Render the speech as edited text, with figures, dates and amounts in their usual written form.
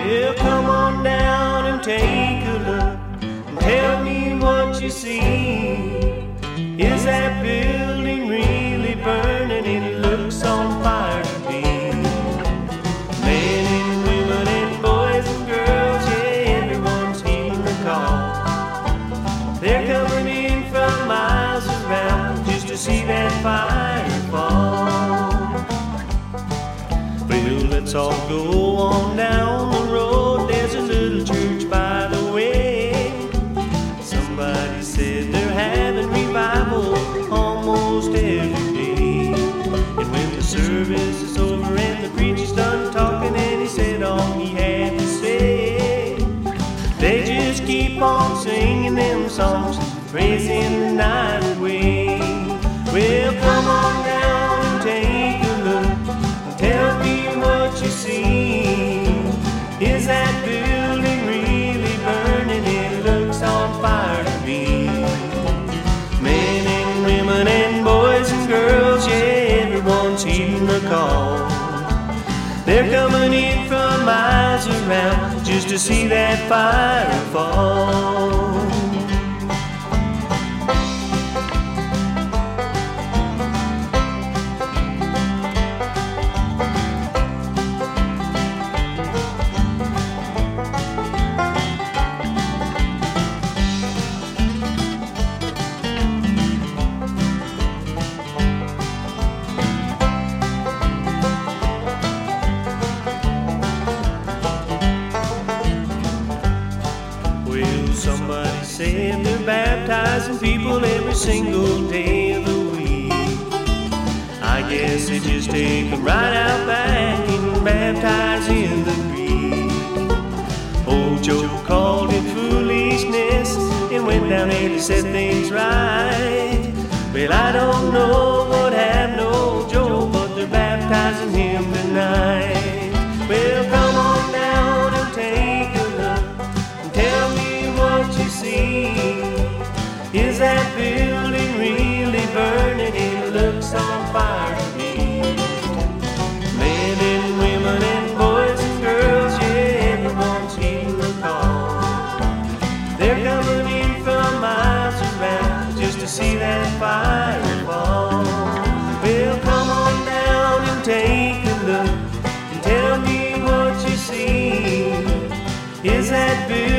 Well, come on down and take a look and tell me what you see. Is that building really burning? It looks on fire to me. Men and women and boys and girls, yeah, everyone's heeding the call. They're coming in from miles around just to see that fire fall. Well, let's all go on down the road. There's a little church by the way. Somebody said they're having revival almost every day. And when the service is over and the preacher's done talking and he said all he had to say, they just keep on singing them songs, praising the night away. Well, come on down and take a look and tell me what you see. Is that building really burning? It looks on fire to me. Men and women and boys and girls, yeah, everyone's heeding the call. They're coming in from miles around just to see that fire fall. Somebody said they're baptizing people every single day of the week. I guess they just take them right out back and baptize in the creek. Old Joe called it foolishness and went down there to set things right. Well, I don't know what happened to old Joe, but they're baptizing him tonight. Well, come on down and take a look and tell me what you see. Is that building really burning? It looks on fire to me. Men and women and boys and girls, yeah, everyone's heeding the call. They're coming in from miles around just to see that fire fall. Well, come on down and take a look and tell me what you see. Is that building